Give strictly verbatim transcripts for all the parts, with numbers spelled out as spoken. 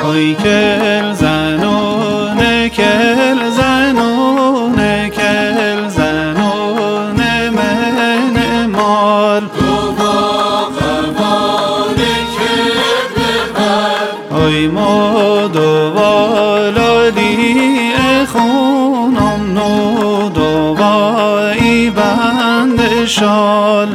های کل زنونه کل زنونه کل زنونه من مال های مدو والالی خونم نو دوایی بند شال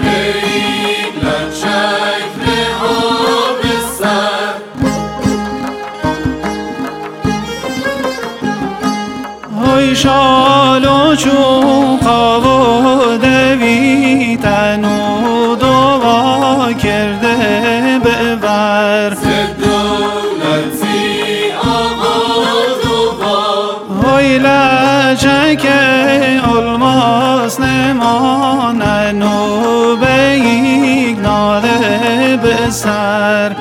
های شال و چوقا و دویتن و دوا کرده ببر های لچک الماس نمانن و به یک ناله بسر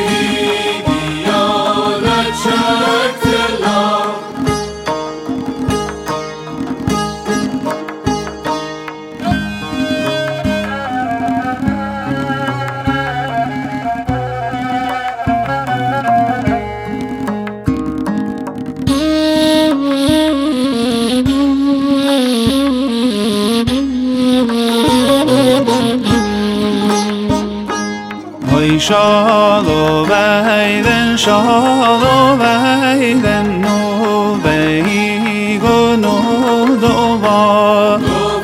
های شال و ویدن شال و ویدن نو بیگ و نو دوبار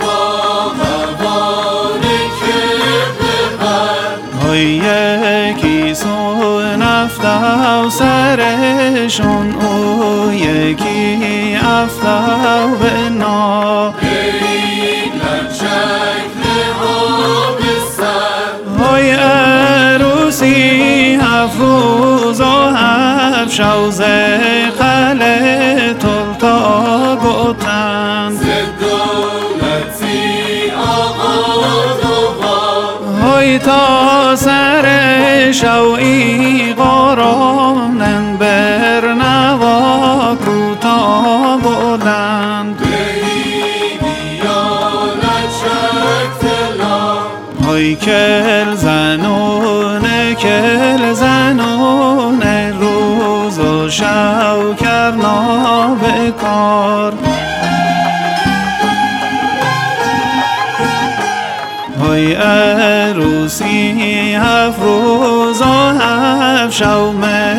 های یکی سو نفتو سرشون او یکی افتو بنا های عروسی افروز و افشوز قله تلتا گوتن های تا سر شوی قرانن بر نوا کوتا بلند های کل زنونه کل زنونه روز و شو کرنا بکار های عروسی هفت روز و هفت شو